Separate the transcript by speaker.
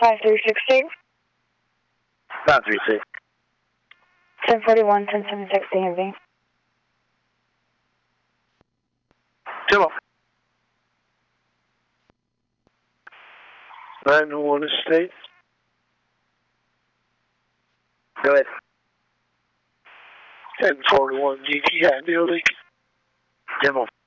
Speaker 1: 5368.
Speaker 2: 936.
Speaker 1: 1041, 1076, DMV.
Speaker 2: Come on. 901 Estate. Go ahead. 1041 GTI building. Demo.